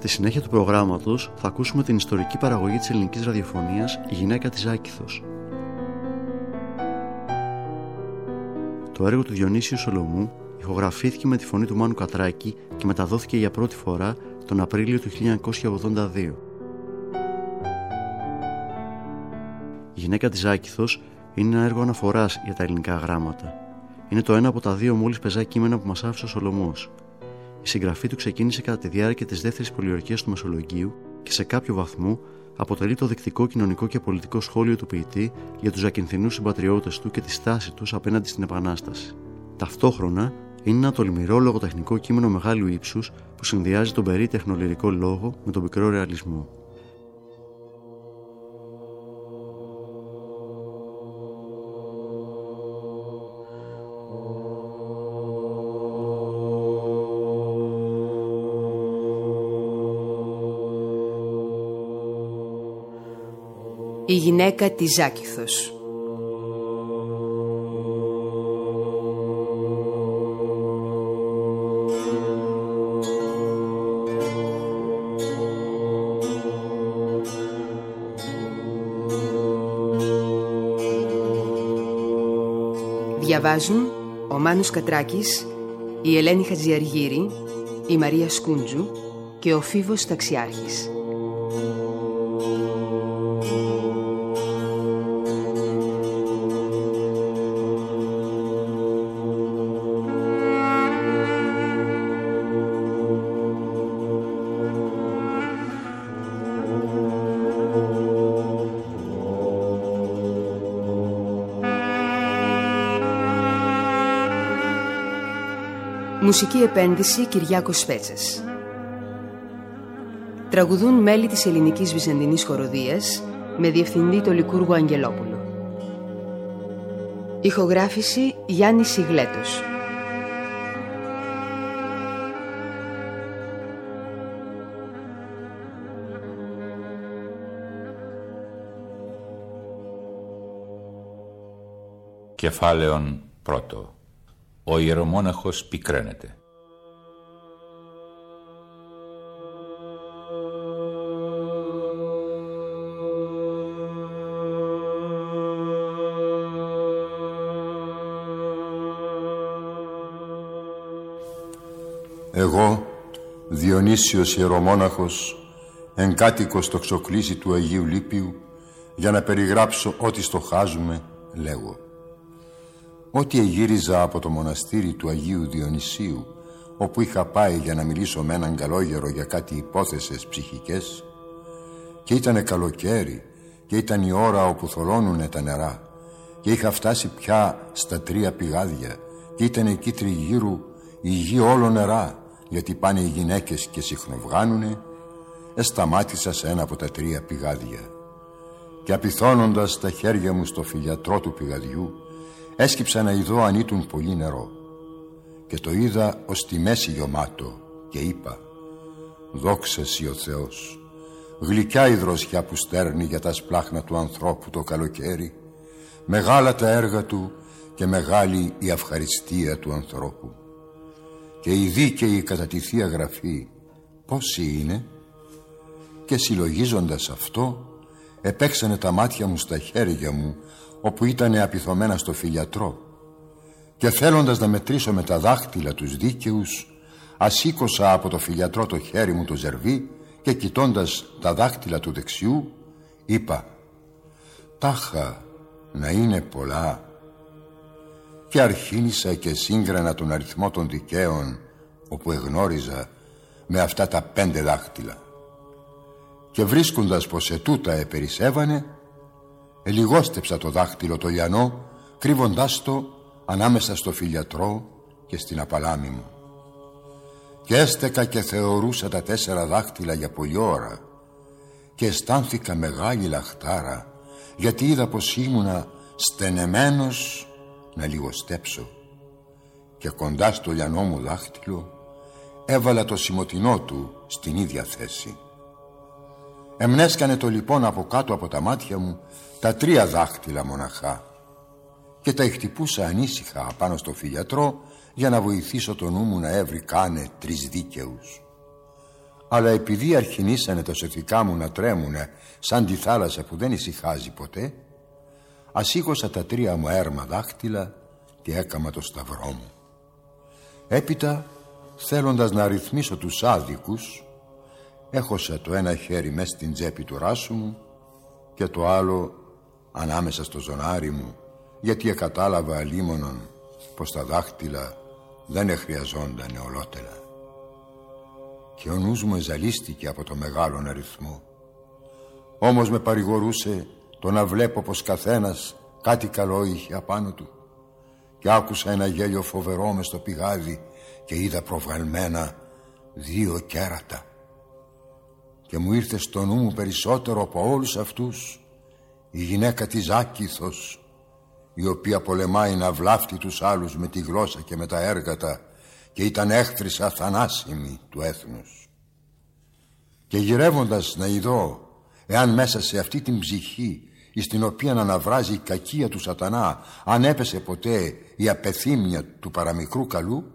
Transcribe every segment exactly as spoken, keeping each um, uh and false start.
Στη συνέχεια του προγράμματος θα ακούσουμε την ιστορική παραγωγή της ελληνικής ραδιοφωνίας «Η γυναίκα της Ζάκηθος». Το έργο του Διονύσιου Σολομού ηχογραφήθηκε με τη φωνή του Μάνου Κατράκη και μεταδόθηκε για πρώτη φορά τον Απρίλιο του χίλια εννιακόσια ογδόντα δύο. «Η γυναίκα της Ζάκηθος» είναι ένα έργο αναφοράς για τα ελληνικά γράμματα. Είναι το ένα από τα δύο μόλις πεζά κείμενα που μας άφησε ο Σολομός. Η συγγραφή του ξεκίνησε κατά τη διάρκεια της δεύτερης πολιορκίας του Μεσολογγίου και σε κάποιο βαθμό αποτελεί το δεικτικό κοινωνικό και πολιτικό σχόλιο του ποιητή για τους Ζακυνθινούς συμπατριώτες του και τη στάση τους απέναντι στην Επανάσταση. Ταυτόχρονα είναι ένα τολμηρό λογοτεχνικό κείμενο μεγάλου ύψους που συνδυάζει τον περίτεχνο λυρικό λόγο με τον πικρό ρεαλισμό. Η γυναίκα της Ζάκηθος. Διαβάζουν ο Μάνος Κατράκης, η Ελένη Χατζιαργύρη, η Μαρία Σκούντζου και ο Φίβος Ταξιάρχης. Μουσική επένδυση Κυριάκος Σπέτσας. Τραγουδούν μέλη της Ελληνικής Βυζαντινής Χοροδίας με διευθυντή το Λικούργο Αγγελόπουλο. Ηχογράφηση Γιάννης Σιγλέτος. Κεφάλαιον πρώτο. Ο ιερομόναχος πικραίνεται. Εγώ, Διονύσιος ιερομόναχος, εγκάτοικος στο ξοκλήσι του Αγίου Λίπιου, για να περιγράψω ό,τι στοχάζουμε, λέγω. Ό,τι εγύριζα από το μοναστήρι του Αγίου Διονυσίου, όπου είχα πάει για να μιλήσω με έναν καλόγερο για κάτι υπόθεσες ψυχικές, και ήτανε καλοκαίρι και ήταν η ώρα όπου θολώνουνε τα νερά, και είχα φτάσει πια στα τρία πηγάδια και ήταν εκεί τριγύρου η γη όλο νερά, γιατί πάνε οι γυναίκες και συχνοβγάνουνε, εσταμάτησα σε ένα από τα τρία πηγάδια και απειθώνοντας τα χέρια μου στο φυλιατρό του πηγαδιού, έσκυψα να ειδώ αν ήτουν πολύ νερό, και το είδα ως τη μέση γεωμάτο και είπα: δόξα σοι ο Θεός, γλυκιά η δροσιά που στέρνει για τα σπλάχνα του ανθρώπου το καλοκαίρι, μεγάλα τα έργα του και μεγάλη η ευχαριστία του ανθρώπου. Και οι δίκαιοι κατά τη Θεία Γραφή πόσοι είναι? Και συλλογίζοντας αυτό, επέξανε τα μάτια μου στα χέρια μου όπου ήτανε απειθωμένα στο φυλιατρό, και θέλοντας να μετρήσω με τα δάχτυλα τους δίκαιους, ασήκωσα από το φυλιατρό το χέρι μου το ζερβί και κοιτώντας τα δάχτυλα του δεξιού είπα: τάχα να είναι πολλά. Και αρχίνησα και σύγκρανα τον αριθμό των δικαίων όπου εγνώριζα με αυτά τα πέντε δάχτυλα, και βρίσκοντας πως ετούτα επερισέβανε, ελιγόστεψα το δάχτυλο το λιανό, κρύβοντάς το ανάμεσα στο φυλιατρό και στην απαλάμη μου, και έστεκα και θεωρούσα τα τέσσερα δάχτυλα για πολλή ώρα, και αισθάνθηκα μεγάλη λαχτάρα, γιατί είδα πως ήμουνα στενεμένος να λιγοστέψω, και κοντά στο λιανό μου δάχτυλο έβαλα το σημωτινό του στην ίδια θέση. Εμνέσκανε το λοιπόν από κάτω από τα μάτια μου τα τρία δάχτυλα μοναχά, και τα χτυπούσα ανήσυχα πάνω στο φυλιατρό για να βοηθήσω το νου μου να έβρει κάνε τρεις δίκαιους. Αλλά επειδή αρχινήσανε τα σωθικά μου να τρέμουνε σαν τη θάλασσα που δεν ησυχάζει ποτέ, ασήκωσα τα τρία μου έρμα δάχτυλα και έκαμα το σταυρό μου. Έπειτα, θέλοντας να ρυθμίσω τους άδικους, έχωσα το ένα χέρι μες στην τσέπη του ράσου μου και το άλλο ανάμεσα στο ζωνάρι μου, γιατί εκατάλαβα αλίμονον πως τα δάχτυλα δεν εχρειαζόντανε ολότελα. Και ο νους μου εζαλίστηκε από το μεγάλον αριθμό. Όμως με παρηγορούσε το να βλέπω πως καθένας κάτι καλό είχε απάνω του. Και άκουσα ένα γέλιο φοβερό μες στο πηγάδι και είδα προβγαλμένα δύο κέρατα. Και μου ήρθε στο νου μου περισσότερο από όλους αυτούς η γυναίκα της Άκηθος, η οποία πολεμάει να βλάφτει τους άλλους με τη γλώσσα και με τα έργατα και ήταν έχθρης αθανάσιμη του έθνους. Και γυρεύοντας να ειδώ εάν μέσα σε αυτή την ψυχή εις την οποία αναβράζει η κακία του σατανά αν έπεσε ποτέ η απεθύμια του παραμικρού καλού,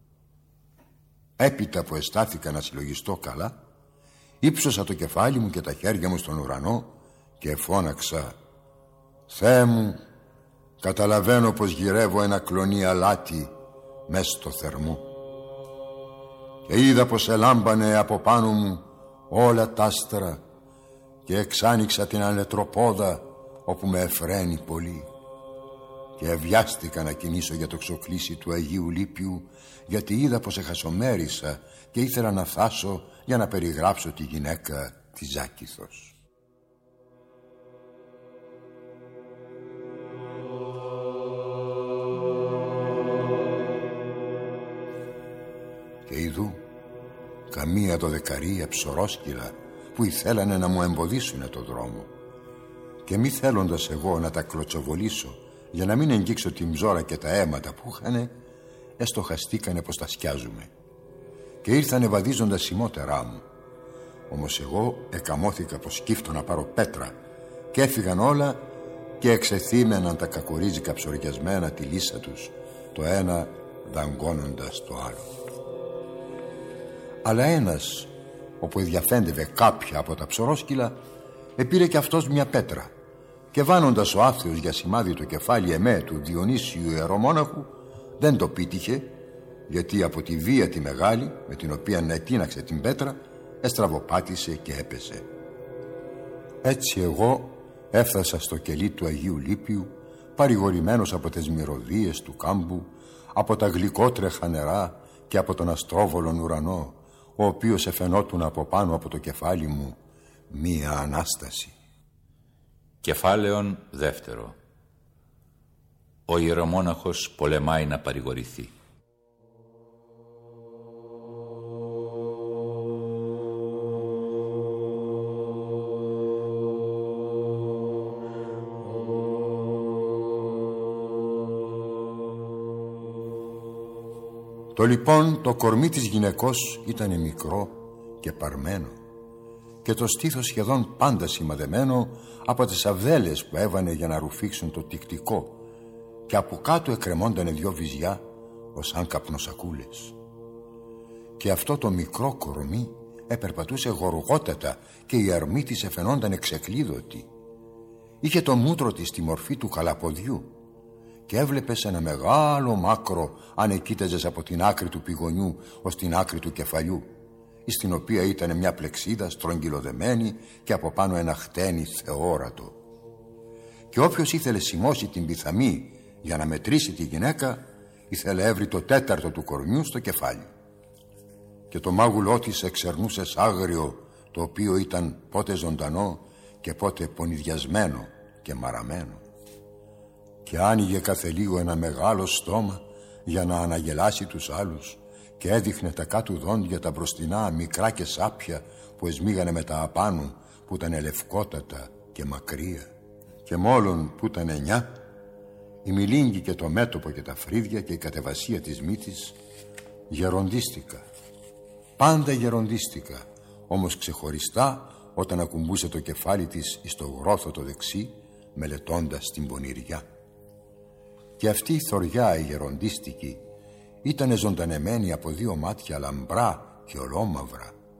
έπειτα που αισθάθηκα να συλλογιστώ καλά, ύψωσα το κεφάλι μου και τα χέρια μου στον ουρανό και φώναξα: «Θεέ μου, καταλαβαίνω πως γυρεύω ένα κλονί αλάτι μες στο θερμό». Και είδα πως ελάμπανε από πάνω μου όλα τα άστερα και εξάνοιξα την αλετροπόδα όπου με εφραίνει πολύ. Και ευιάστηκα να κινήσω για το ξοκλήσι του Αγίου Λίπιου, γιατί είδα πως εχασομέρισα και ήθελα να θάσω για να περιγράψω τη γυναίκα της Άκηθος. Και ειδού καμία δωδεκαρία ψωρόσκυλα που ήθελανε να μου εμποδίσουνε το δρόμο. Και μη θέλοντας εγώ να τα κλωτσοβολήσω για να μην εγγίξω την ψώρα και τα αίματα που είχανε, εστοχαστήκανε πως τα σκιάζουμε και ήρθανε βαδίζοντας σημότερά μου. Όμως εγώ εκαμώθηκα πως σκύφτω να πάρω πέτρα και έφυγαν όλα και εξεθύμεναν τα κακορίζικα ψωριασμένα τη λύσα τους, το ένα δαγκώνοντας το άλλο. Αλλά ένας, όπου διαφέντευε κάποια από τα ψωρόσκυλα, επήρε κι αυτός μια πέτρα και βάνοντας ο άθεος για σημάδι το κεφάλι εμέ του Διονύσιου ιερομόναχου, δεν το πήτυχε, γιατί από τη βία τη μεγάλη με την οποία ετείναξε την πέτρα εστραβοπάτησε και έπεσε. Έτσι εγώ έφτασα στο κελί του Αγίου Λίπιου, παρηγορημένος από τις μυρωδίες του κάμπου, από τα γλυκότρεχα νερά και από τον αστρόβολον ουρανό, ο οποίος εφαινότουν από πάνω από το κεφάλι μου μία Ανάσταση. Κεφάλαιον δεύτερο. Ο ιερομόναχος πολεμάει να παρηγορηθεί. Το λοιπόν το κορμί της γυναικός ήταν μικρό και παρμένο και το στήθος σχεδόν πάντα σημαδεμένο από τις αβδέλες που έβανε για να ρουφήξουν το τυκτικό, και από κάτω εκκρεμόντανε δυο βυζιά ως αν καπνοσακούλες. Και αυτό το μικρό κορμί επερπατούσε γοργότατα και η αρμή της εφαινόταν εξεκλείδωτη. Είχε το μούτρο της τη μορφή του καλαποδιού και έβλεπες ένα μεγάλο μάκρο αν εκοίταζες από την άκρη του πηγονιού ως την άκρη του κεφαλιού, στην οποία ήταν μια πλεξίδα στρογγυλοδεμένη και από πάνω ένα χτένι θεόρατο. Και όποιος ήθελε σημώσει την πιθαμή για να μετρήσει τη γυναίκα, ήθελε έβρει το τέταρτο του κορμιού στο κεφάλι. Και το μάγουλό της εξερνούσε άγριο, το οποίο ήταν πότε ζωντανό και πότε πονηδιασμένο και μαραμένο. Και άνοιγε κάθε λίγο ένα μεγάλο στόμα για να αναγελάσει τους άλλους και έδειχνε τα κάτω δόντια τα μπροστινά μικρά και σάπια που εσμίγανε με τα απάνω που ήταν λευκότατα και μακριά. Και μόλον που ήταν εννιά, η μιλίνγκη και το μέτωπο και τα φρύδια και η κατεβασία της μύτης, γεροντίστηκα. Πάντα γεροντίστηκα, όμως ξεχωριστά όταν ακουμπούσε το κεφάλι της εις το γρόθο το δεξί, μελετώντας την πονηριά. Και αυτή η θωριά η γεροντίστικη ήτανε ζωντανεμένη από δύο μάτια λαμπρά και ολόμαυρα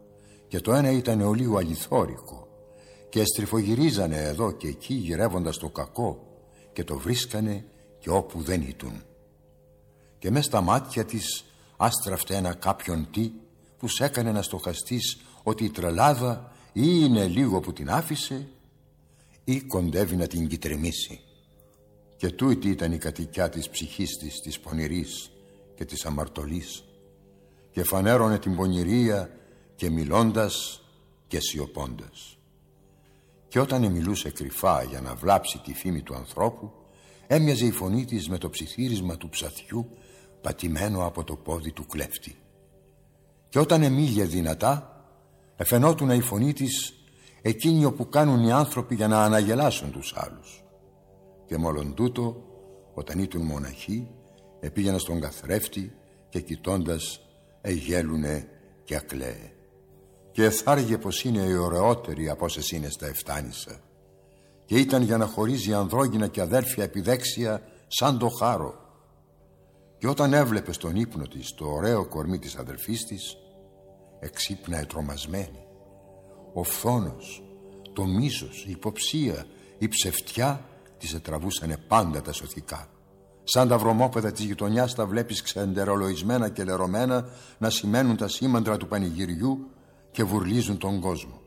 και το ένα ήταν ολίγου αληθόρικο και στριφογυρίζανε εδώ και εκεί γυρεύοντας το κακό και το βρίσκανε και όπου δεν ήτουν. Και μες στα μάτια της άστραφτε ένα κάποιον τι που σ' έκανε να στοχαστείς ότι η τρελάδα ή είναι λίγο που την άφησε ή κοντεύει να την κυτρεμίσει. Και τούτη ήταν η κατοικιά της ψυχής της, της πονηρής και της αμαρτωλής, και φανέρωνε την πονηρία και μιλώντας και σιωπώντας. Και όταν μιλούσε κρυφά για να βλάψει τη φήμη του ανθρώπου, έμοιαζε η φωνή της με το ψιθύρισμα του ψαθιού πατημένο από το πόδι του κλέφτη. Και όταν εμίλιε δυνατά, εφαινότουνα η φωνή της εκείνη όπου κάνουν οι άνθρωποι για να αναγελάσουν τους άλλους. Και μόλον τούτο, όταν ήτουν μοναχοί, επήγαινα στον καθρέφτη και κοιτώντας εγέλουνε και ακλαίε. Και εθάργε πως είναι η ωραιότερη από όσες είναι στα εφτάνησα. Και ήταν για να χωρίζει ανδρόγυνα και αδέρφια επιδέξια σαν το χάρο. Και όταν έβλεπε στον ύπνο της το ωραίο κορμί της αδερφής της, εξύπναε τρομασμένη. Ο φθόνος, το μίσος, η υποψία, η ψευτιά της ετραβούσανε πάντα τα σωθικά. Σαν τα βρωμόπεδα της γειτονιάς τα βλέπεις ξεντερολογισμένα και λερωμένα να σημαίνουν τα σήμαντρα του πανηγυριού και βουρλίζουν τον κόσμο.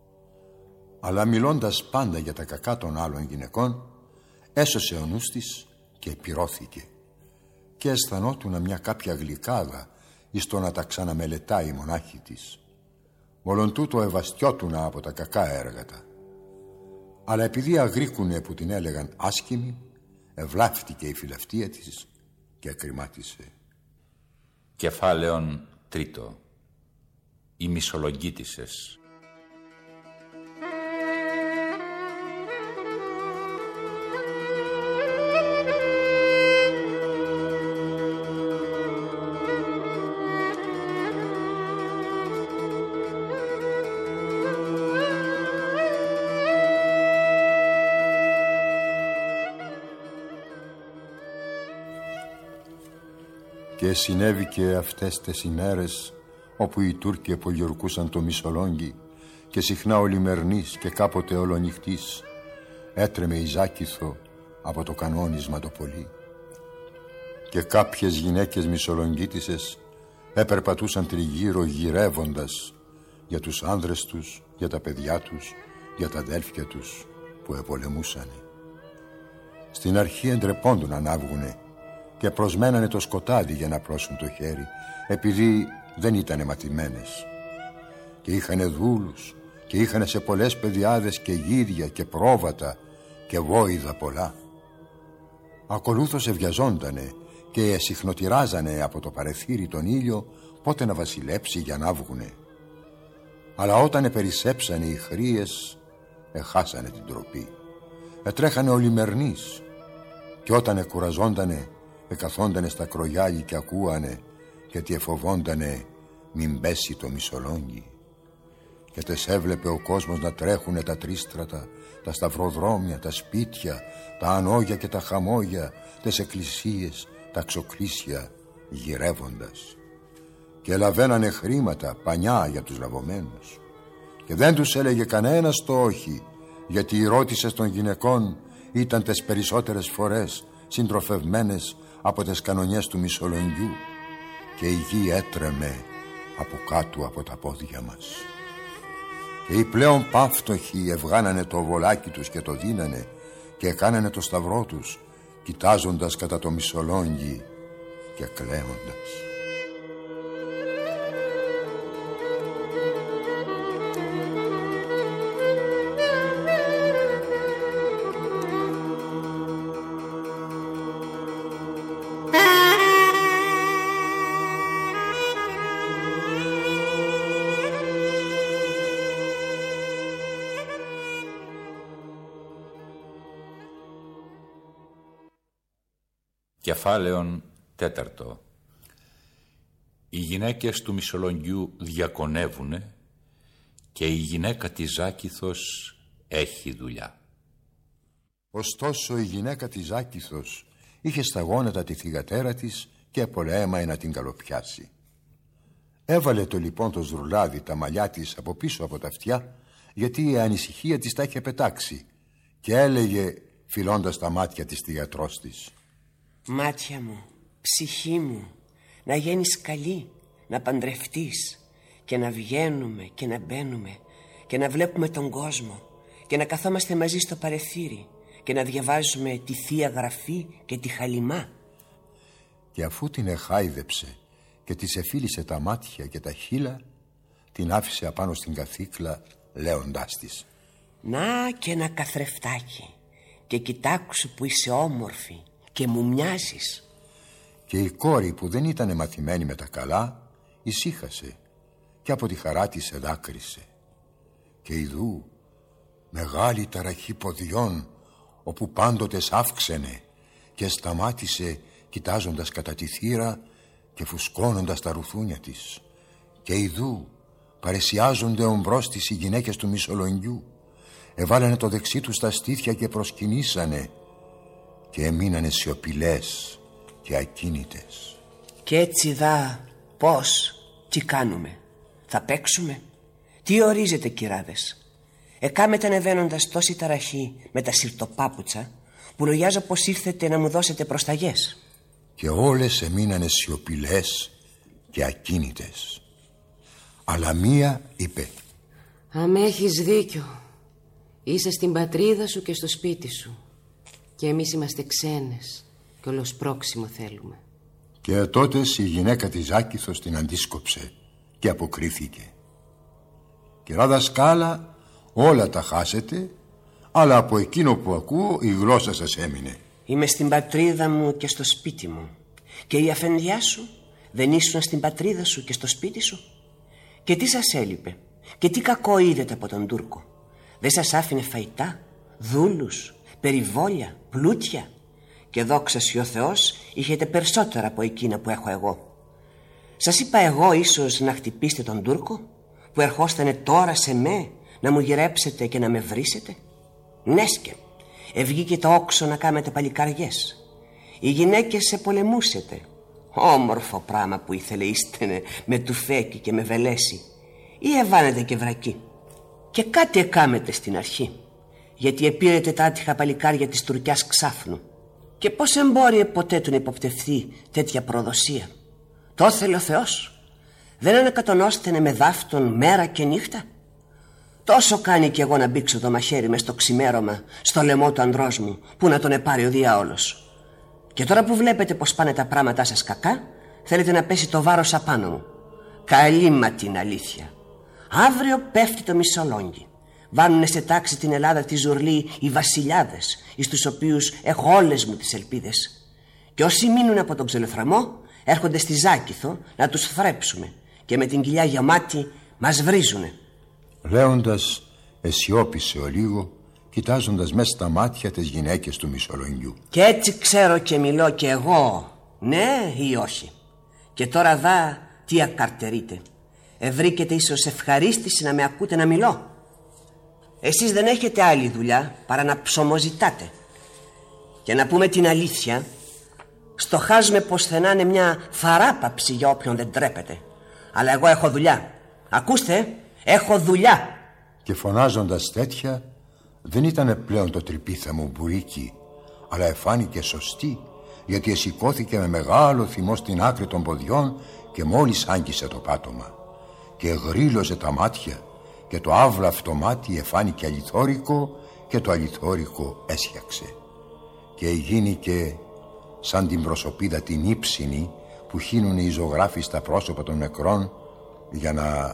Αλλά μιλώντας πάντα για τα κακά των άλλων γυναικών, έσωσε ο νους της και επιρώθηκε. Και αισθανότουνα μια κάποια γλυκάδα εις το να τα ξαναμελετάει η μονάχη της. Μόλον τούτο ευαστιότουνα από τα κακά έργατα. Αλλά επειδή αγρίκουνε που την έλεγαν άσχημη, ευλάφτηκε η φιλαυτία της και ακριμάτισε. Κεφάλαιον τρίτο. Οι μισολογγίτισσες. Και συνέβη και αυτές τις ημέρες όπου οι Τούρκοι επολιορκούσαν το Μισολόγγι και συχνά ολημερνής και κάποτε ολονυχτής έτρεμε η Ζάκηθο από το κανόνισμα το πολύ. Και κάποιες γυναίκες Μισολογγίτισσες έπερπατούσαν τριγύρω γυρεύοντας για τους άνδρες τους, για τα παιδιά τους, για τα αδέλφια τους που επολεμούσανε. Στην αρχή εντρεπόντουν να ανάβγουνε και προσμένανε το σκοτάδι για να πλώσουν το χέρι, επειδή δεν ήτανε μαθημένες. Και είχανε δούλους και είχανε σε πολλές παιδιάδες και γίδια και πρόβατα και βόηδα πολλά. Ακολούθως ευιαζόντανε και συχνοτυράζανε από το παρεθύρι τον ήλιο πότε να βασιλέψει για να βγουνε. Αλλά όταν επερισέψανε οι χρύες, εχάσανε την τροπή. Ετρέχανε ολημερνείς και όταν εκουραζόντανε, εκαθόντανε στα κρογιάλι και ακούανε, γιατί εφοβόντανε μην πέσει το Μισολόγγι. Και τες έβλεπε ο κόσμος να τρέχουνε τα τρίστρατα, τα σταυροδρόμια, τα σπίτια, τα ανόγια και τα χαμόγια, τες εκκλησίες, τα ξοκλήσια, γυρεύοντας. Και λαβαίνανε χρήματα, πανιά για τους λαβωμένους. Και δεν τους έλεγε κανένας το όχι, γιατί οι ρώτησες των γυναικών ήταν τες περισσότερες φορές συντροφευμένες από τις κανονιές του Μισολογγιού και η γη έτρεμε από κάτω από τα πόδια μας. Και οι πλέον πάυτοχοι ευγάνανε το βολάκι τους και το δίνανε και κάνανε το σταυρό τους, κοιτάζοντας κατά το Μισολόγγι και κλαίοντας. Κεφάλαιον τέταρτο. Οι γυναίκες του Μισολογγιού διακονεύουνε και η γυναίκα της Ζάκηθος έχει δουλειά. Ωστόσο η γυναίκα της Ζάκηθος είχε στα γόνατα τη θυγατέρα της και πολέμαε να την καλοπιάσει. Έβαλε το λοιπόν το ζουρλάδι τα μαλλιά της από πίσω από τα αυτιά, γιατί η ανησυχία της τα είχε πετάξει, και έλεγε φιλώντας τα μάτια της στη γιατρός της: «Μάτια μου, ψυχή μου, να γίνεις καλή, να παντρευτείς και να βγαίνουμε και να μπαίνουμε και να βλέπουμε τον κόσμο και να καθόμαστε μαζί στο παρεθύρι και να διαβάζουμε τη Θεία Γραφή και τη Χαλιμά». Και αφού την εχάιδεψε και της εφίλησε τα μάτια και τα χείλα, την άφησε απάνω στην καθίκλα λέοντάς της: «Να και ένα καθρεφτάκι και κοιτάξου που είσαι όμορφη και μου μοιάζεις». Και η κόρη, που δεν ήταν μαθημένη με τα καλά, ησύχασε και από τη χαρά της εδάκρυσε. Και ιδού μεγάλη ταραχή ποδιών, όπου πάντοτε αύξαινε, και σταμάτησε κοιτάζοντας κατά τη θύρα και φουσκώνοντας τα ρουθούνια της. Και ιδού παρεσιάζονται ομπρός της οι γυναίκες του Μισολογγιού, εβάλανε το δεξί του στα στήθια και προσκυνήσανε, και έμεινανε σιωπηλές και ακίνητες. Και έτσι δα πώς, τι κάνουμε, θα παίξουμε? Τι ορίζετε, κυράδες? Εκάμετε ανεβαίνοντας τόση ταραχή με τα σιρτοπάπουτσα, που λογιάζω πως ήρθετε να μου δώσετε προσταγές. Και όλες εμείνανε σιωπηλές και ακίνητες. Αλλά μία είπε: «Αμ, έχεις δίκιο. Είσαι στην πατρίδα σου και στο σπίτι σου, και εμείς είμαστε ξένες και όλος πρόξιμο θέλουμε». Και τότες η γυναίκα της Ζάκηθος την αντίσκοψε και αποκρίθηκε: «Κυρά δασκάλα, όλα τα χάσετε, αλλά από εκείνο που ακούω η γλώσσα σας έμεινε». «Είμαι στην πατρίδα μου και στο σπίτι μου. Και η αφεντιά σου δεν ήσουν στην πατρίδα σου και στο σπίτι σου? Και τι σας έλειπε? Και τι κακό είδετε από τον Τούρκο? Δεν σας άφηνε φαϊτά, δούλους, περιβόλια, πλούτια? Και δόξα σοι ο Θεός, είχετε περισσότερα από εκείνα που έχω εγώ. Σας είπα εγώ ίσως να χτυπήσετε τον Τούρκο, που ερχόστανε τώρα σε με να μου γυρέψετε και να με βρίσετε? Νέσκε, ευγήκε το όξο να κάμετε παλικαριές. Οι γυναίκες σε πολεμούσετε. Όμορφο πράμα που ήθελε ίστενε με τουφέκι και με βελέση. Ή εβάνετε και βρακί. Και κάτι εκάμετε στην αρχή, γιατί επήρετε τα άτυχα παλικάρια της Τουρκιάς Ξάφνου. Και πώς εμπόρει ποτέ του να υποπτευθεί τέτοια προδοσία? Το ήθελε ο Θεός. Δεν ανακατονώστενε με δάφτον μέρα και νύχτα? Τόσο κάνει κι εγώ να μπήξω το μαχαίρι μες στο ξημέρωμα στο λαιμό του ανδρός μου, που να τον επάρει ο διάολος. Και τώρα που βλέπετε πως πάνε τα πράγματά σας κακά, θέλετε να πέσει το βάρος απάνω μου. Καλή μα την αλήθεια. Αύριο πέφτει το Μισολόγγι. Βάνουνε σε τάξη την Ελλάδα τη ζουρλή οι βασιλιάδες, εις τους οποίους έχω όλες μου τις ελπίδες. Και όσοι μείνουν από τον ξελοθραμό έρχονται στη Ζάκηθο να τους θρέψουμε, και με την κοιλιά γεμάτη μας βρίζουνε». Λέοντας, αισιόπισε ο λίγο, κοιτάζοντας μέσα στα μάτια τις γυναίκες του Μισολογγιού. «Και έτσι ξέρω και μιλώ και εγώ, ναι ή όχι? Και τώρα δα τι ακαρτερείτε. Ευρήκετε ίσως ευχαρίστηση να με ακούτε να μιλώ? Εσείς δεν έχετε άλλη δουλειά παρά να ψωμοζητάτε. Και να πούμε την αλήθεια, στοχάζουμε πως θα είναι μια θαράπαψη για όποιον δεν τρέπεται. Αλλά εγώ έχω δουλειά. Ακούστε, έχω δουλειά». Και φωνάζοντας τέτοια, δεν ήτανε πλέον το τρυπίθαμο μπουρίκι, αλλά εφάνηκε σωστή, γιατί εσηκώθηκε με μεγάλο θυμό στην άκρη των ποδιών και μόλις άγγισε το πάτωμα. Και γρήλωσε τα μάτια, και το άβλαυτο μάτι εφάνηκε αληθόρικο, και το αληθόρικο έσιαξε. Και γίνηκε σαν την προσωπίδα την ύψινη που χύνουνε οι ζωγράφοι στα πρόσωπα των νεκρών, για να...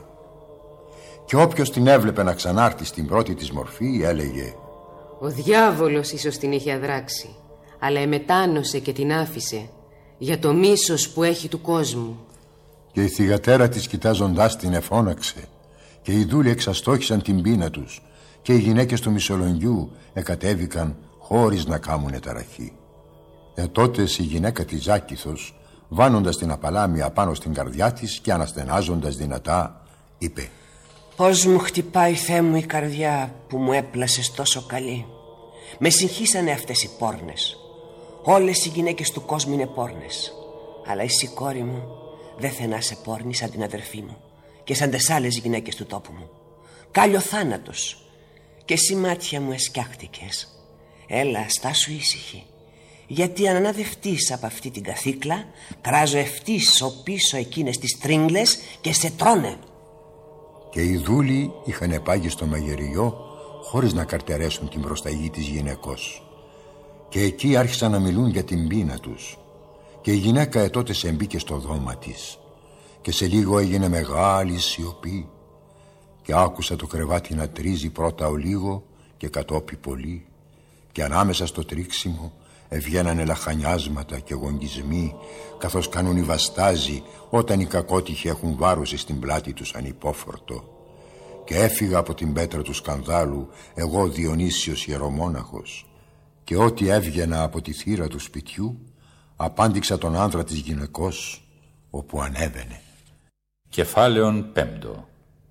Και όποιος την έβλεπε να ξανάρθει στην πρώτη της μορφή έλεγε: «Ο διάβολος ίσως την είχε αδράξει, αλλά εμετάνωσε και την άφησε για το μίσος που έχει του κόσμου». Και η θυγατέρα της κοιτάζοντάς την εφώναξε, και οι δούλοι εξαστόχησαν την πείνα τους, και οι γυναίκες του Μισολογγιού εκατέβηκαν χωρίς να κάμουνε ταραχή. Ε, τότες η γυναίκα της Ζάκηθος, βάνοντας την απαλάμια πάνω στην καρδιά της και αναστενάζοντας δυνατά, είπε: «Πώς μου χτυπάει, Θεέ μου, η καρδιά που μου έπλασες τόσο καλή. Με συγχύσανε αυτές οι πόρνες. Όλες οι γυναίκες του κόσμου είναι πόρνες. Αλλά εσύ, κόρη μου, Δε θενάσαι πόρνη σαν την αδερφή μου και σαν τες άλλες γυναίκες του τόπου μου. Κάλιο θάνατος. Και εσύ μάτια μου εσκιάχτηκες. Έλα, στάσου ήσυχη. Γιατί αν αναδευτείς από αυτή την καθίκλα, κράζω ευτύσω πίσω εκείνες τις τρίγκλες και σε τρώνε. Και οι δούλοι είχαν πάγει στο μαγειριό χωρίς να καρτερέσουν την προσταγή της γυναικός. Και εκεί άρχισαν να μιλούν για την πείνα τους. Και η γυναίκα ετότες εμπήκε στο δώμα της. Και σε λίγο έγινε μεγάλη σιωπή. Και άκουσα το κρεβάτι να τρίζει πρώτα ο λίγο και κατόπι πολύ. Και ανάμεσα στο τρίξιμο ευγαίνανε λαχανιάσματα και γονγισμοί, καθώς κάνουν οι βαστάζοι όταν οι κακότυχοι έχουν βάρος στην πλάτη τους ανυπόφορτο. Και έφυγα από την πέτρα του σκανδάλου εγώ Διονύσιος ιερομόναχος, και ό,τι έβγαινα από τη θύρα του σπιτιού απάντηξα τον άνδρα της γυναικός όπου ανέβαινε. Κεφάλαιον πέμπτο.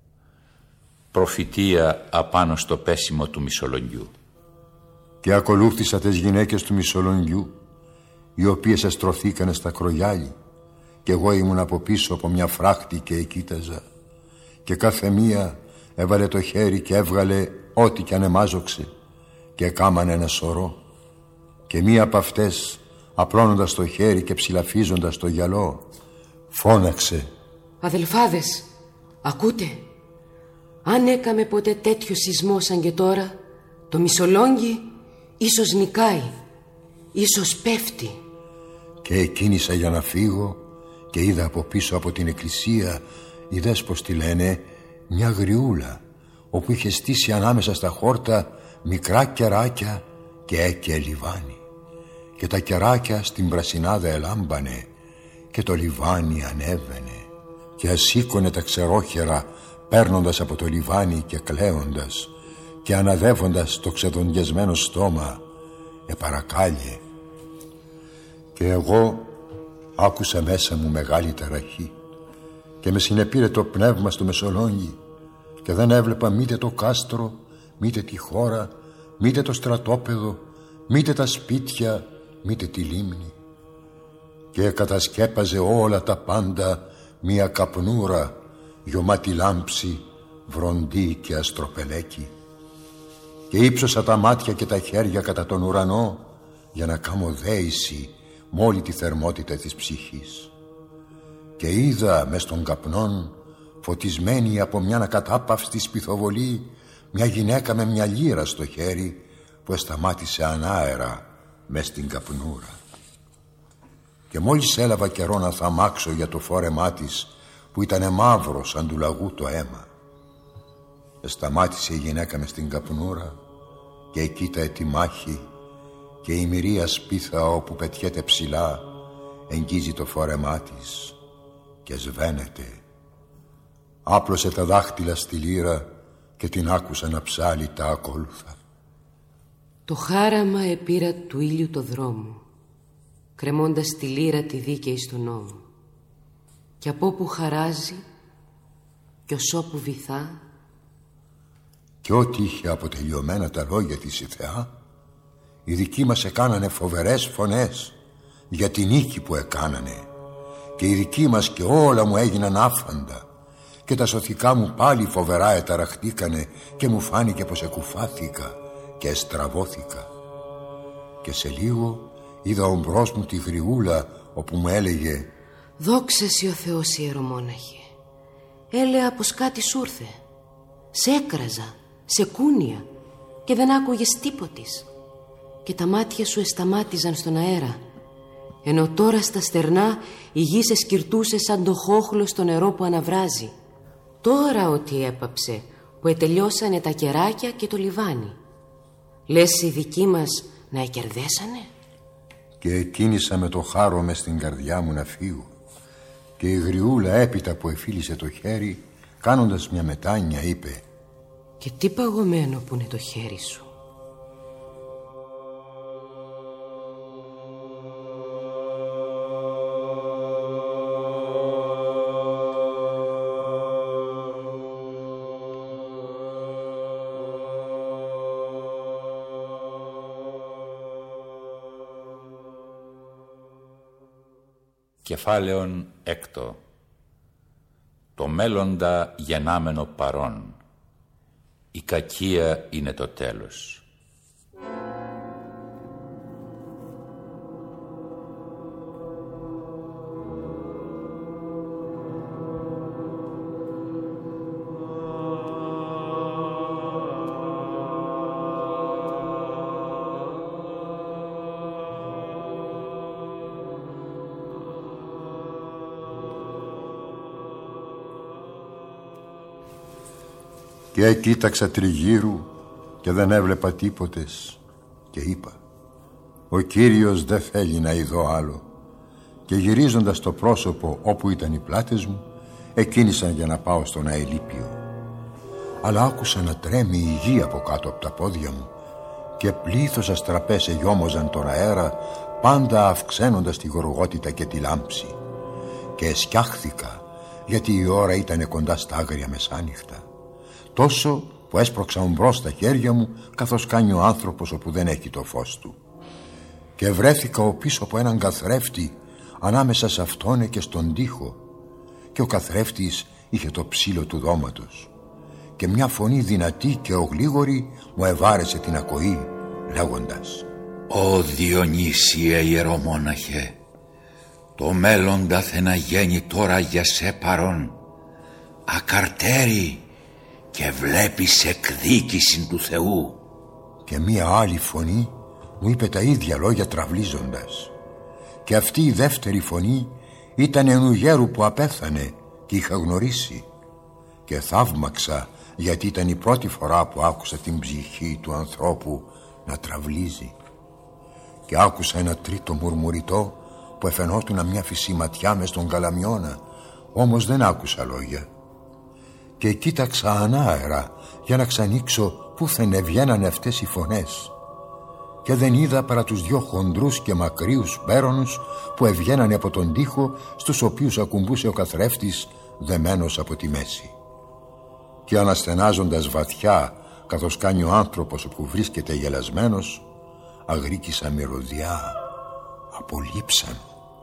Προφητεία απάνω στο πέσιμο του Μισολογγιού. Και ακολούθησα τις γυναίκες του Μισολογγιού, οι οποίες εστρωθήκανε στα κρογιάλι, και εγώ ήμουν από πίσω από μια φράχτη και εκοίταζα, και κάθε μία έβαλε το χέρι και έβγαλε ό,τι κι αν εμάζοξε, και κάμανε ένα σωρό. Και μία από αυτές, απλώνοντας το χέρι και ψηλαφίζοντας το γυαλό, φώναξε: Αδελφάδες, ακούτε? Αν έκαμε ποτέ τέτοιο σεισμό σαν και τώρα, το Μισολόγγι ίσως νικάει, ίσως πέφτει. Και εκκίνησα για να φύγω και είδα από πίσω από την εκκλησία, είδες πως τη λένε, μια γριούλα, όπου είχε στήσει ανάμεσα στα χόρτα μικρά κεράκια και έκαι λιβάνι. Και τα κεράκια στην πρασινάδα ελάμπανε και το λιβάνι ανέβαινε, και ασήκωνε τα ξερόχερα παίρνοντας από το λιβάνι και κλαίοντας, και αναδεύοντας το ξεδοντιασμένο στόμα επαρακάλιε. Και εγώ άκουσα μέσα μου μεγάλη ταραχή και με συνεπήρε το πνεύμα στο Μεσολόγγι, και δεν έβλεπα μήτε το κάστρο, μήτε τη χώρα, μήτε το στρατόπεδο, μήτε τα σπίτια, μήτε τη λίμνη. Και κατασκέπαζε όλα τα πάντα μια καπνούρα, γιωμάτη λάμψη, βροντί και αστροπελέκι. Και ύψωσα τα μάτια και τα χέρια κατά τον ουρανό για να κάμω δέηση μ' όλη τη θερμότητα της ψυχής. Και είδα μες των καπνών, φωτισμένη από μια ακατάπαυστη σπιθοβολή, μια γυναίκα με μια λύρα στο χέρι που εσταμάτησε ανάερα μες στην καπνούρα. Και μόλις έλαβα καιρό να θαμάξω για το φόρεμά της, που ήτανε μαύρο σαν του λαγού το αίμα, εσταμάτησε η γυναίκα μες στην καπνούρα και εκοίταε τη μάχη, και η μυρία σπίθα όπου πετιέται ψηλά εγγίζει το φόρεμά της και σβαίνεται. Άπλωσε τα δάχτυλα στη λύρα και την άκουσα να ψάλει τα ακόλουθα. Το χάραμα επήρα του ήλιου το δρόμο, κρεμώντας τη λύρα τη δίκαιη στον νόμο. Κι από όπου χαράζει κι ως όπου βυθά, και ό,τι είχε αποτελειωμένα τα λόγια της η Θεά, οι δικοί μας εκάνανε φοβερές φωνές για την νίκη που εκάνανε, και οι δικοί μας και όλα μου έγιναν άφαντα, και τα σωθικά μου πάλι φοβερά εταραχτήκανε, και μου φάνηκε πως εκουφάθηκα και εστραβώθηκα. Και σε λίγο είδα ομπρός μου τη γριούλα, όπου μου έλεγε: «Δόξα σοι ο Θεός ιερομόναχε, έλεγα πως κάτι σου ήρθε. Σε έκραζα, σε κούνια, και δεν άκουγες τίποτης, και τα μάτια σου εσταμάτιζαν στον αέρα, ενώ τώρα στα στερνά η γη σε σκυρτούσε σαν το χόχλο στο νερό που αναβράζει. Τώρα ότι έπαψε που ετελειώσανε τα κεράκια και το λιβάνι. Λες οι δικοί μας να εκερδέσανε?» Και εκκίνησα με το χάρο μες στην καρδιά μου να φύγω, και η γριούλα έπειτα που εφίλησε το χέρι, κάνοντας μια μετάνια, είπε: «Και τι παγωμένο που είναι το χέρι σου?» Κεφάλαιον έκτο. Το μέλλοντα γεννάμενο παρόν. Η κακία είναι το τέλος. Και κοίταξα τριγύρου και δεν έβλεπα τίποτες και είπα, ο Κύριος δεν θέλει να ειδώ άλλο. Και γυρίζοντας το πρόσωπο όπου ήταν οι πλάτες μου, εκκίνησαν για να πάω στον Αελίπιο. Αλλά άκουσα να τρέμει η γη από κάτω από τα πόδια μου και πλήθος αστραπές εγιώμοζαν τον αέρα, πάντα αυξαίνοντας τη γοργότητα και τη λάμψη. Και εσκιάχθηκα γιατί η ώρα ήταν κοντά στα άγρια μεσάνυχτα, τόσο που έσπρωξα μπρος τα χέρια μου καθώς κάνει ο άνθρωπος όπου δεν έχει το φως του. Και βρέθηκα ο πίσω από έναν καθρέφτη ανάμεσα σε αυτόν και στον τοίχο, και ο καθρέφτης είχε το ψήλο του δώματος και μια φωνή δυνατή και ογλίγορη μου ευάρεσε την ακοή λέγοντας, «Ω Διονύσιε ιερομόναχε, το μέλλοντα θε να γίνει τώρα για σε παρόν, ακαρτέρι και βλέπεις εκδίκηση του Θεού». Και μία άλλη φωνή μου είπε τα ίδια λόγια τραυλίζοντας, και αυτή η δεύτερη φωνή ήταν ενού γέρου που απέθανε και είχα γνωρίσει, και θαύμαξα γιατί ήταν η πρώτη φορά που άκουσα την ψυχή του ανθρώπου να τραυλίζει. Και άκουσα ένα τρίτο μουρμουριτό που εφαινότουνα μια φυσή ματιά μες στον καλαμιώνα, όμως δεν άκουσα λόγια. Και κοίταξα ανάερα για να ξανοίξω πού θα βγαίνανε αυτές οι φωνές, και δεν είδα παρά τους δυο χοντρούς και μακρίους πέρονους που ευγαίνανε από τον τοίχο, στους οποίους ακουμπούσε ο καθρέφτης δεμένος από τη μέση. Και αναστενάζοντας βαθιά καθώς κάνει ο άνθρωπος όπου βρίσκεται γελασμένος, αγρίκησα μυρωδιά, απολείψαν.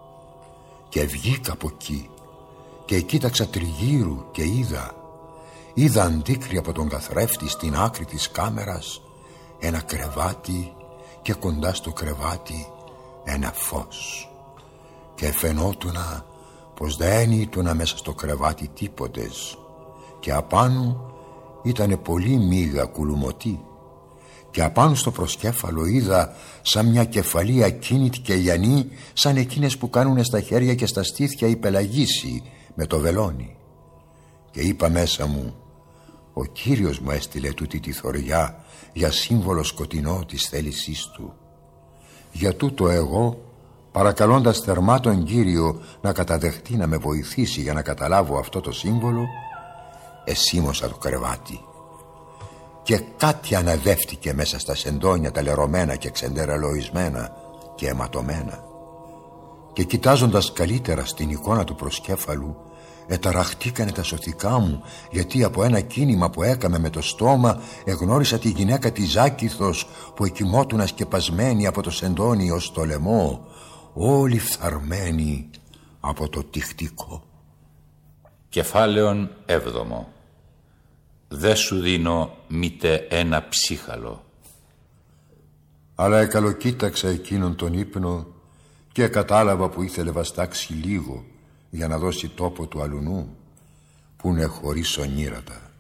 Και βγήκα από εκεί και κοίταξα τριγύρου και είδα είδα αντίκρυ από τον καθρέφτη στην άκρη της κάμερας ένα κρεβάτι, και κοντά στο κρεβάτι ένα φως, και φαινότουνα πως δεν ήτουνα μέσα στο κρεβάτι τίποτες, και απάνω ήτανε πολύ μίγα κουλουμωτή, και απάνω στο προσκέφαλο είδα σαν μια κεφαλή ακίνητη και λιανή, σαν εκείνες που κάνουνε στα χέρια και στα στήθια οι πελαγίσοι με το βελόνι. Και είπα μέσα μου, ο Κύριος μου έστειλε τούτη τη θωριά για σύμβολο σκοτεινό της θέλησής του. Για τούτο εγώ, παρακαλώντας θερμά τον Κύριο να καταδεχτεί να με βοηθήσει για να καταλάβω αυτό το σύμβολο, εσήμωσα το κρεβάτι. Και κάτι αναδεύτηκε μέσα στα σεντόνια τα λερωμένα και ξεντεραλοισμένα και αιματωμένα. Και κοιτάζοντας καλύτερα στην εικόνα του προσκέφαλου, εταραχτήκανε τα σωθικά μου, γιατί από ένα κίνημα που έκαμε με το στόμα εγνώρισα τη γυναίκα τη Ζάκηθος που εκοιμότουνα σκεπασμένη από το σεντόνι ως το λαιμό, όλη φθαρμένη από το τυχτικό. Κεφάλαιον έβδομο. Δε σου δίνω μήτε ένα ψύχαλο. Αλλά εκαλοκοίταξα εκείνον τον ύπνο και κατάλαβα που ήθελε βαστάξει λίγο για να δώσει τόπο του αλουνού που είναι χωρίς ονείρατα.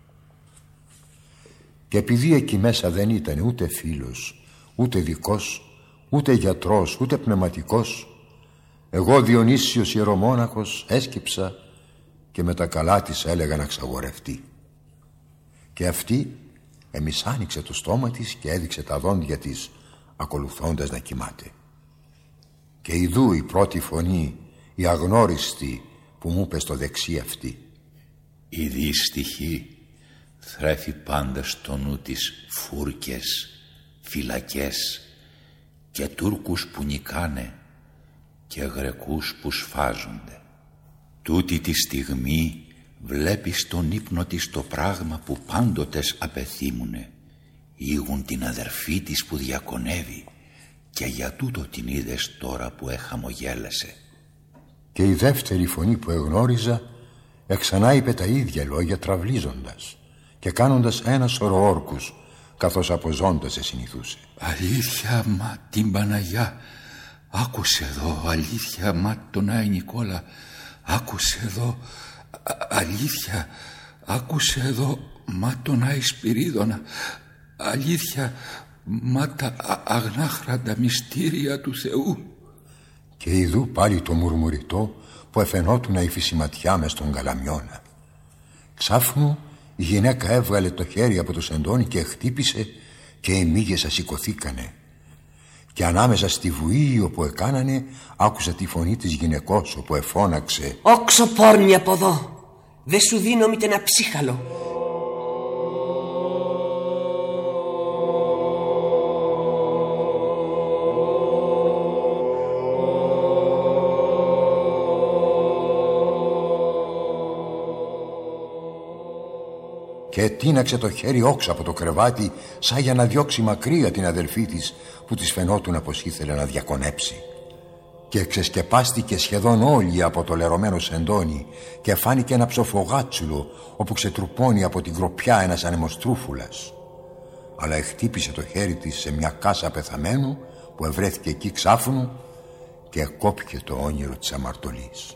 Και επειδή εκεί μέσα δεν ήταν ούτε φίλος, ούτε δικός, ούτε γιατρός, ούτε πνευματικός, εγώ Διονύσιος ιερομόναχος έσκυψα και με τα καλά της έλεγα να ξαγορευτεί. Και αυτή εμείς άνοιξε το στόμα της και έδειξε τα δόντια της ακολουθώντας να κοιμάται. Και ιδού η πρώτη φωνή, η αγνώριστη που μου είπε στο δεξί αυτή. Η δύστιχη θρέφει πάντα στο νου της φούρκες, φυλακές και Τούρκους που νικάνε και Γρεκούς που σφάζονται. Τούτη τη στιγμή βλέπει στον ύπνο της το πράγμα που πάντοτες απεθύμουνε. Ήγουν την αδερφή της που διακονεύει και για τούτο την είδες τώρα που έχαμογέλασε. Και η δεύτερη φωνή που εγνώριζα Εξανά είπε τα ίδια λόγια τραυλίζοντας και κάνοντας ένα σωρό όρκους, καθώς από ζώντα σε συνηθούσε. Αλήθεια, μα την Παναγιά, άκουσε εδώ. Αλήθεια, μα τον Άι Νικόλα, άκουσε εδώ. Α, αλήθεια, άκουσε εδώ, μα τον Άι Σπυρίδωνα. Αλήθεια, μα τα αγνάχραντα μυστήρια του Θεού. Και ειδού πάλι το μουρμουριτό που εφαινότουν η φυσιματιά μες στον καλαμιώνα. Ξάφνου η γυναίκα έβγαλε το χέρι από το σεντόνι και χτύπησε και οι μύγες ασηκωθήκανε. Και ανάμεσα στη βουή όπου εκάνανε άκουσα τη φωνή της γυναικός όπου εφώναξε: «Όξο πόρνη από εδώ, δε σου δίνω μήτε ένα ψύχαλο». Και τίναξε το χέρι όξω από το κρεβάτι, σαν για να διώξει μακριά την αδελφή της που της φαινότουν πως ήθελε να διακονέψει. Και ξεσκεπάστηκε σχεδόν όλη από το λερωμένο σεντόνι και φάνηκε ένα ψοφογάτσουλο όπου ξετρουπώνει από την κροπιά ένας ανεμοστρούφουλας. Αλλά εχτύπησε το χέρι της σε μια κάσα πεθαμένου που ευρέθηκε εκεί ξάφνου και κόπηκε το όνειρο της αμαρτωλής.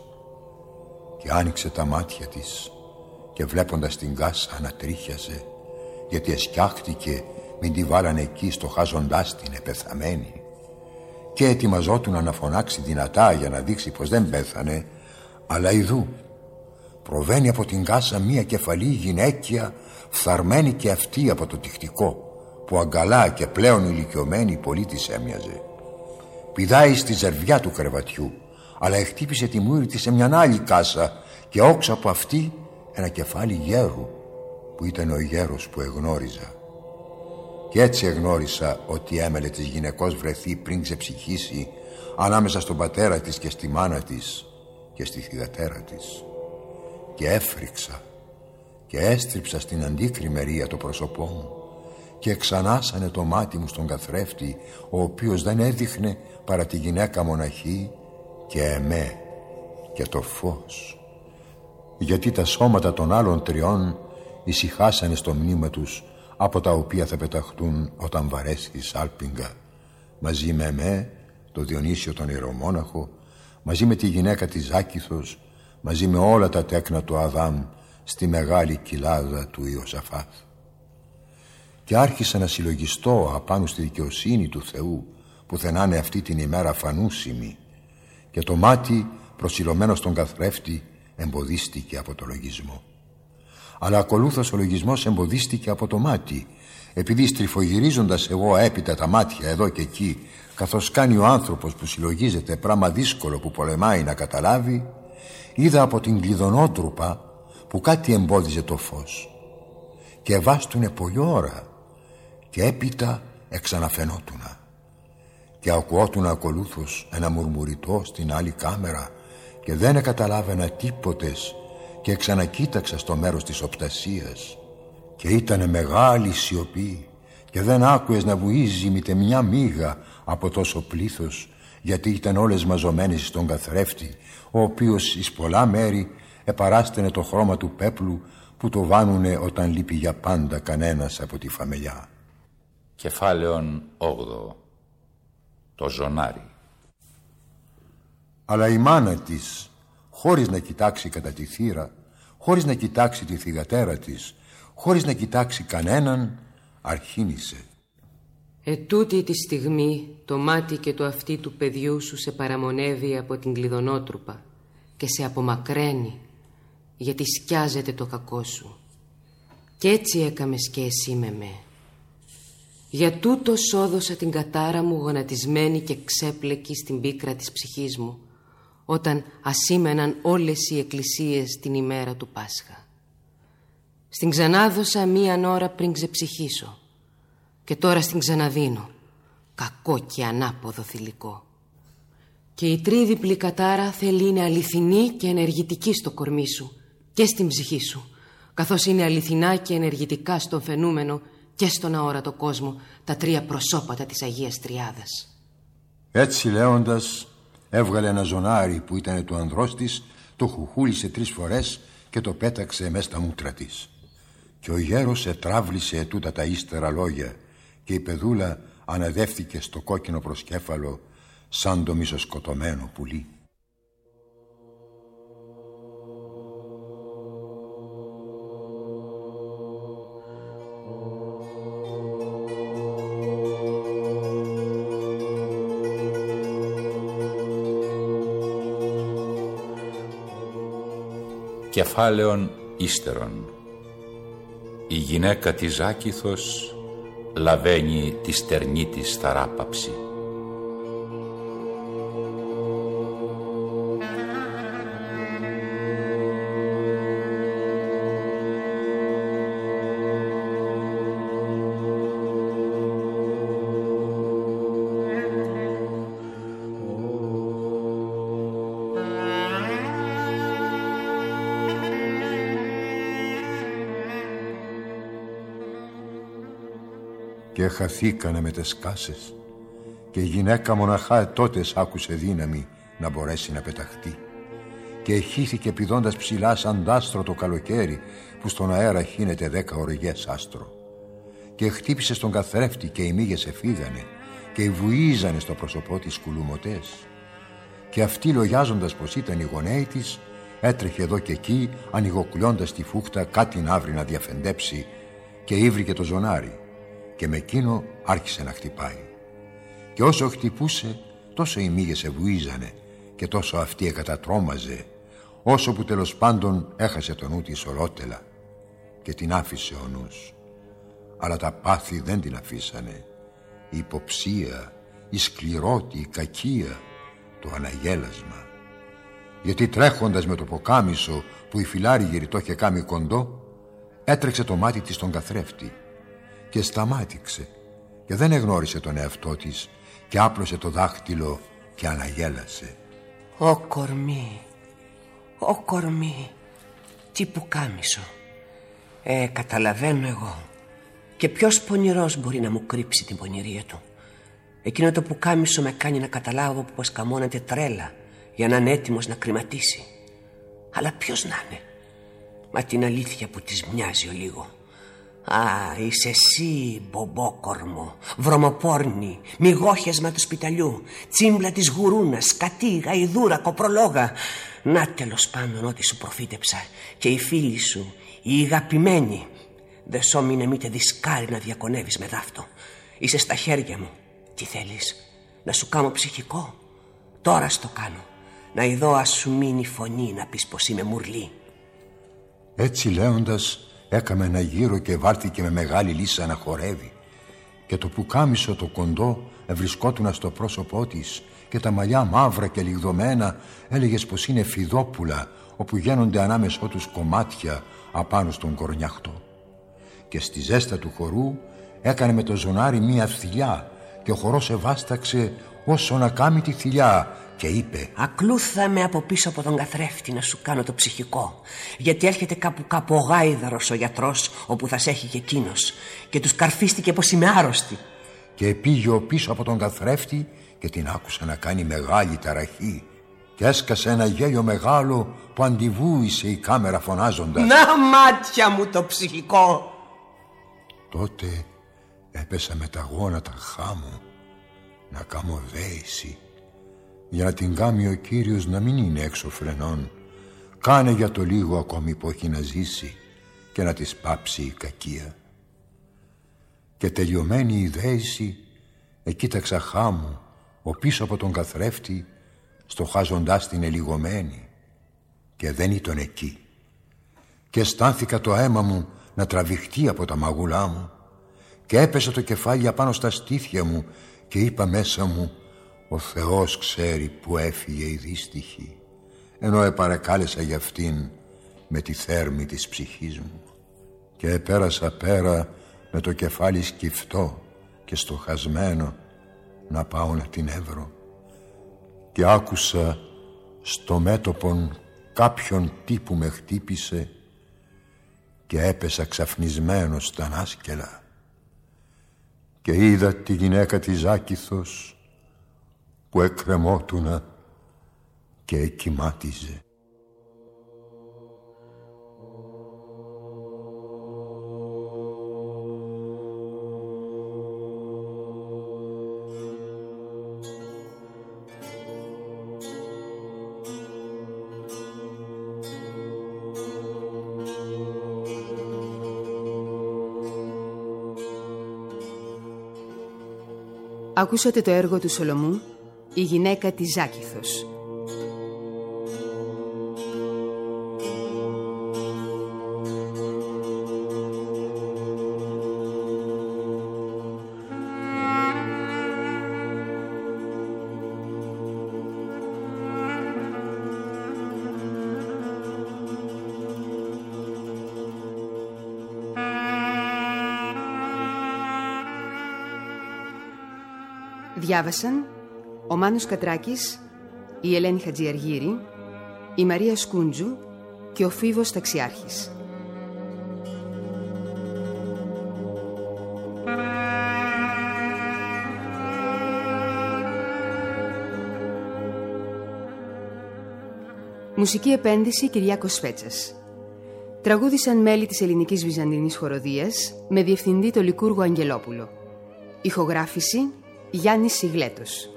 Και άνοιξε τα μάτια της και βλέποντας την κάσα ανατρίχιασε, γιατί εσκιάχτηκε μην τη βάλανε εκεί στο χάζοντάς την επεθαμένη. Και ετοιμαζότουν να φωνάξει δυνατά για να δείξει πως δεν πέθανε, αλλά ειδού προβαίνει από την κάσα μία κεφαλή γυναίκια, φθαρμένη και αυτή από το τυχτικό, που αγκαλά και πλέον ηλικιωμένη πολύ της έμοιαζε. Πηδάει στη ζερβιά του κρεβατιού, αλλά εκτύπησε τη μούρη της σε μιαν άλλη κάσα και όξω από αυτή ένα κεφάλι γέρου, που ήταν ο γέρος που εγνώριζα. Και έτσι εγνώρισα ότι έμελε της γυναικός βρεθεί πριν ξεψυχήσει ανάμεσα στον πατέρα της και στη μάνα της και στη θυγατέρα της. Και έφρυξα και έστριψα στην αντίκρη μερία το πρόσωπό μου και ξανάσανε το μάτι μου στον καθρέφτη, ο οποίος δεν έδειχνε παρά τη γυναίκα μοναχή και εμέ και το φως. Γιατί τα σώματα των άλλων τριών ησυχάσανε στο μνήμα τους, από τα οποία θα πεταχτούν όταν βαρέσει η σάλπιγγα, μαζί με εμέ, το Διονύσιο τον ιερομόναχο, μαζί με τη γυναίκα της Ζάκηθος, μαζί με όλα τα τέκνα του Αδάμ στη μεγάλη κοιλάδα του Ιωσαφάθ. Και άρχισα να συλλογιστώ απάνω στη δικαιοσύνη του Θεού, που θενάνε αυτή την ημέρα φανούσιμη, και το μάτι προσιλωμένο στον καθρέφτη εμποδίστηκε από το λογισμό. Αλλά ακολούθως ο λογισμός εμποδίστηκε από το μάτι, επειδή στριφογυρίζοντας εγώ έπειτα τα μάτια εδώ και εκεί, καθώς κάνει ο άνθρωπος που συλλογίζεται πράγμα δύσκολο που πολεμάει να καταλάβει, είδα από την κλειδονότρουπα που κάτι εμπόδιζε το φως και βάστουνε πολλή ώρα και έπειτα εξαναφαινότουνα και ακουότουνα ακολούθως ένα μουρμουριτό στην άλλη κάμερα και δεν καταλάβαινα τίποτες και ξανακοίταξα στο μέρος της οπτασίας και ήτανε μεγάλη σιωπή και δεν άκουες να βουίζει μήτε μια μύγα από τόσο πλήθος, γιατί ήταν όλες μαζωμένες στον καθρέφτη, ο οποίος εις πολλά μέρη επαράσταινε το χρώμα του πέπλου που το βάνουνε όταν λείπει για πάντα κανένας από τη φαμελιά. Κεφάλαιον όγδοο. Το ζωνάρι. Αλλά η μάνα της, χωρίς να κοιτάξει κατά τη θύρα, χωρίς να κοιτάξει τη θυγατέρα της, χωρίς να κοιτάξει κανέναν, αρχίνησε. Ετούτη τη στιγμή το μάτι και το αυτί του παιδιού σου σε παραμονεύει από την κλειδονότρουπα και σε απομακραίνει, γιατί σκιάζεται το κακό σου. Κι έτσι έκαμες και εσύ με με. Για τούτο σώδωσα την κατάρα μου γονατισμένη και ξέπλεκη στην πίκρα της ψυχής μου, όταν ασήμεναν όλες οι εκκλησίες την ημέρα του Πάσχα. Στην ξανάδωσα μίαν ώρα πριν ξεψυχήσω και τώρα στην ξαναδίνω, κακό και ανάποδο θηλυκό. Και η τρίδιπλη κατάρα θέλει είναι αληθινή και ενεργητική στο κορμί σου και στην ψυχή σου, καθώς είναι αληθινά και ενεργητικά στον φαινούμενο και στον αόρατο κόσμο τα τρία προσώπατα της Αγίας Τριάδας. Έτσι λέοντας έβγαλε ένα ζωνάρι που ήταν του ανδρός της, το χουχούλησε τρεις φορές και το πέταξε μες στα μούτρα της. Και ο γέρος ετράβλησε τούτα τα ύστερα λόγια και η παιδούλα αναδεύτηκε στο κόκκινο προσκέφαλο σαν το μισοσκοτωμένο πουλί. Κεφάλαιον ύστερον. Η γυναίκα της Ζάκηθος λαβαίνει τη στερνή της θαράπαψη. Και χαθήκανε με τες κάσες και η γυναίκα μοναχά τότες άκουσε δύναμη να μπορέσει να πεταχτεί και εχύθηκε πηδώντας ψηλά σαν δάστρο το καλοκαίρι που στον αέρα χύνεται δέκα οργές άστρο και χτύπησε στον καθρέφτη και οι μύγες εφύγανε και βουίζανε στο πρόσωπό της κουλουμωτές και αυτή λογιάζοντας πως ήταν οι γονέοι της έτρεχε εδώ και εκεί ανοιγοκλώντας τη φούχτα κάτι να βρει να διαφεντέψει και ήβρηκε το ζωνάρι και με εκείνο άρχισε να χτυπάει. Και όσο χτυπούσε, τόσο οι μύγες ευουίζανε και τόσο αυτή εκατατρώμαζε, όσο που τέλος πάντων έχασε το νου της ολότελα και την άφησε ο νους. Αλλά τα πάθη δεν την αφήσανε. Η υποψία, η σκληρώτη, η κακία, το αναγέλασμα. Γιατί τρέχοντας με το ποκάμισο που η φιλάριγερη το είχε κάμει κοντό, έτρεξε το μάτι της στον καθρέφτη και σταμάτηξε και δεν εγνώρισε τον εαυτό της και άπλωσε το δάχτυλο και αναγέλασε. Ω κορμί, ω κορμί, τι πουκάμισο. Ε, καταλαβαίνω εγώ. Και ποιος πονηρός μπορεί να μου κρύψει την πονηρία του. Εκείνο το πουκάμισο με κάνει να καταλάβω πως καμώνεται τρέλα για να είναι έτοιμος να κρηματίσει. Αλλά ποιος να είναι. Μα την αλήθεια που της μοιάζει ο λίγο. Α, είσαι εσύ, μπομπόκορμο, βρωμοπόρνη, μυγόχεσμα του σπιταλιού, τσίμπλα της γουρούνας, σκατή, γαϊδούρα, κοπρολόγα. Να τέλος πάντων ό,τι σου προφήτεψα και οι φίλοι σου, οι αγαπημένοι. Δε σώμηνε μήτε δισκάρι να διακονεύεις με δάφτο. Είσαι στα χέρια μου. Τι θέλεις, να σου κάνω ψυχικό? Τώρα στο κάνω. Να ειδώ ας σου μείνει φωνή να πεις πως είμαι μουρλή. Έτσι λέοντας έκαμε ένα γύρο και βάρθηκε με μεγάλη λύσα να χορεύει και το πουκάμισο το κοντό ευρισκότουνα στο πρόσωπό της και τα μαλλιά μαύρα και λιγδωμένα έλεγες πως είναι φιδόπουλα όπου γίνονται ανάμεσό τους κομμάτια απάνω στον κορνιάχτο. Και στη ζέστα του χορού έκανε με το ζωνάρι μία θηλιά και ο χορός ευάσταξε όσο να κάμει τη θηλιά και είπε: «Ακλούθαμε από πίσω από τον καθρέφτη να σου κάνω το ψυχικό, γιατί έρχεται κάπου κάπου ο γάιδαρος ο γιατρός όπου θα σε έχει και εκείνος και τους καρφίστηκε πως είμαι άρρωστη». Και πήγε ο πίσω από τον καθρέφτη και την άκουσα να κάνει μεγάλη ταραχή και έσκασε ένα γέλιο μεγάλο που αντιβούησε η κάμερα φωνάζοντας: «Να μάτια μου το ψυχικό». Τότε έπεσα με τα γόνατα χάμω να κάμω δέηση για να την κάμει ο Κύριος να μην είναι έξω φρενών. Κάνε για το λίγο ακόμη που έχει να ζήσει και να της πάψει η κακία. Και τελειωμένη η δέηση εκοίταξα χάμω ο πίσω από τον καθρέφτη στοχάζοντάς την ελιγωμένη και δεν ήταν εκεί. Και αισθάνθηκα το αίμα μου να τραβηχτεί από τα μαγουλά μου και έπεσε το κεφάλι απάνω στα στήθια μου και είπα μέσα μου: «Ο Θεός ξέρει που έφυγε η δύστιχη», ενώ επαρακάλεσα για αυτήν με τη θέρμη της ψυχής μου. Και επέρασα πέρα με το κεφάλι σκυφτό και στοχασμένο να πάω να την έβρω και άκουσα στο μέτωπον κάποιον τι που με χτύπησε και έπεσα ξαφνισμένος στα ανάσκελα και είδα τη γυναίκα της Ζάκηθος που εκκρεμότουνα και εκοιμάτιζε. Ακούσατε το έργο του Σολομού «Η γυναίκα της Ζάκηθος». Διάβασαν ο Μάνος Κατράκης, η Ελένη Χατζιαργύρη, η Μαρία Σκούντζου και ο Φίβος Ταξιάρχης. Μουσική επένδυση Κυριάκος Σφέτσας. Τραγούδησαν μέλη της Ελληνικής Βυζαντινής Χοροδίας με διευθυντή το Λικούργο Αγγελόπουλο. Ηχογράφηση Γιάννης Σιγλέτος.